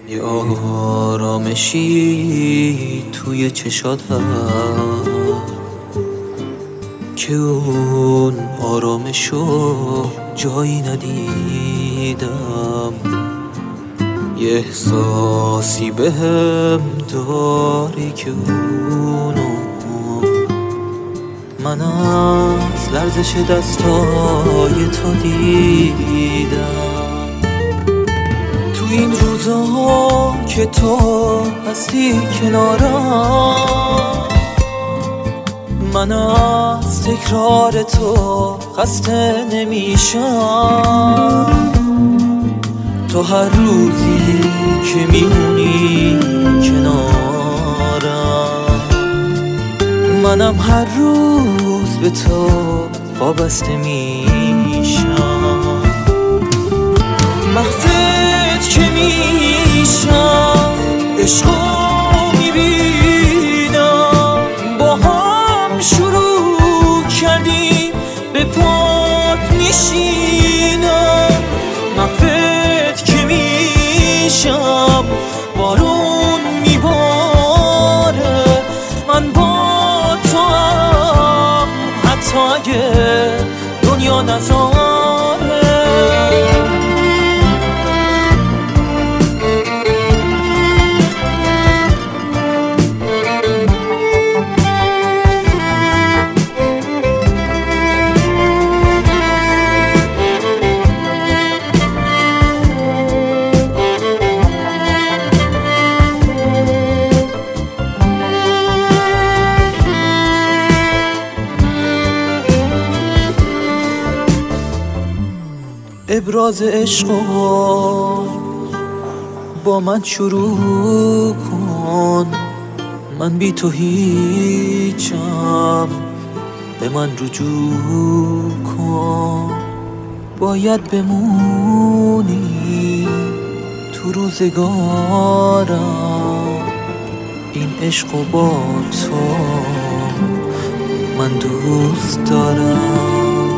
یه آرامشی توی چشات هست که اون آرامشو جایی ندیدم. یه احساسی بهم داری که اونو من از لرزش دستای تو دیدم. تو این روزا که تو هستی کنارم، من از تکرار تو خسته نمیشم. تو هر روزی که میمونی کنارم، منم هر روز به تو وابسته میشم. وقتت که میشم عشقو میبینم، با هم شروع کردیم به پات میشینم. وقتت که میشم بارون میباره، من با تو هم حتی اگه دنیا نذاره. ابراز عشقو با من شروع کن، من بی تو هیچم، به من رجوع کن. باید بمونی تو روزگارم، این عشقو با تو من دوست دارم.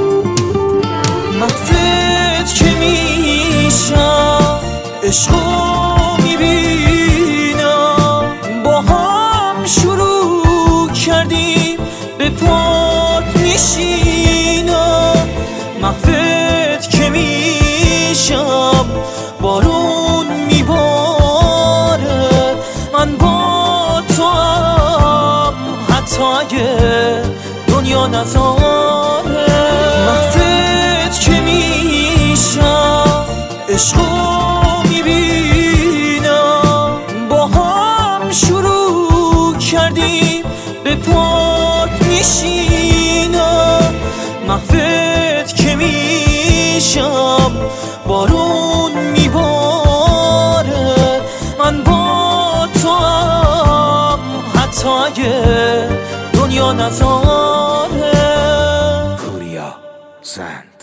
وقتت که میشم عشقو میبینم، با هم شروع کردیم به پات میشینم. وقتت که میشم بارون میباره، من با تو هم حتی اگه دنیا نذاره. وقتت که میشم عشقو میبینم، با هم شروع کردیم به پات میشینم. وقتت که میشم بارون میباره، من با تو هم حتی اگه دنیا نذاره. کوریا زن